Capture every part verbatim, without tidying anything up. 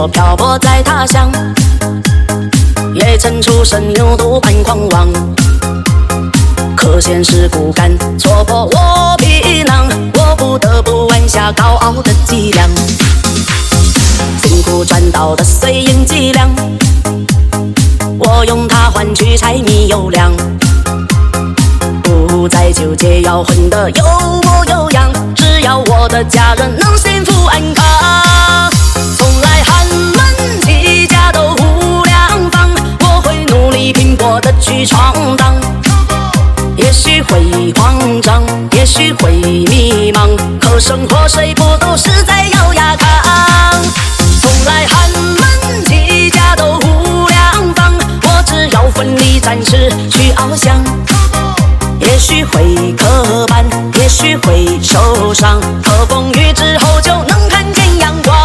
我漂泊在他乡，也曾出身牛犊般狂妄，可现实骨感戳破我皮囊，我不得不弯下高傲的脊梁，辛苦赚到的碎银几两，我用它换取柴米油粮，不再纠结要混得有模有样，只要我的家人能幸福安康。从来寒门起家都无良方，我会努力拼搏的去闯荡，也许会慌张，也许会迷茫，可生活谁不都是在咬牙扛。从来寒门起家都无良方，我只要奋力展翅去翱翔，也许会磕绊，也许会受伤，可风雨之后就能看见阳光。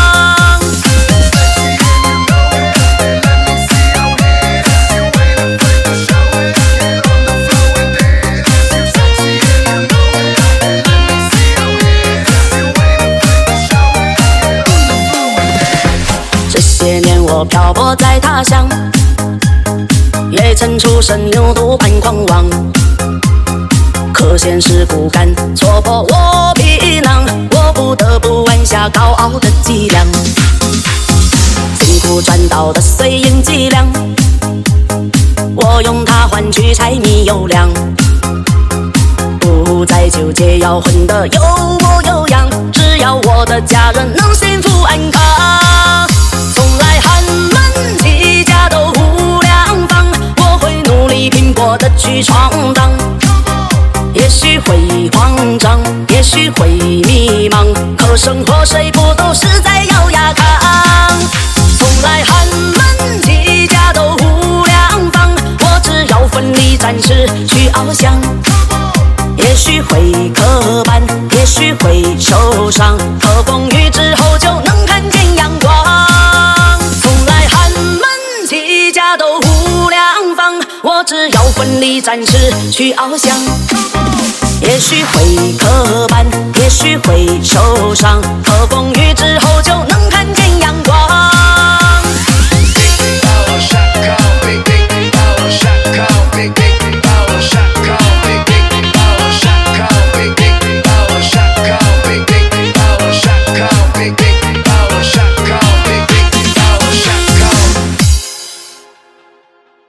这些年我漂泊在他乡，也曾出身牛犊般狂妄，可现实骨感戳破我皮囊，我不得不弯下高傲的脊梁，辛苦赚到的碎银几两，我用它换取柴米油粮，不再纠结要混得有模有样，只要我的家人能幸福安康。从来寒门起家都无良方，我会努力拼搏的去闯荡，也许会慌张，也许会迷茫，可生活谁不都是在咬牙扛。从来寒门起家都无良方，我只要奋力展翅去翱翔，也许会磕绊，也许会受伤，可风雨之后就能看见阳光。从来寒门起家都无良方，我只要奋力展翅去翱翔，也许会磕绊，也许会受伤，可风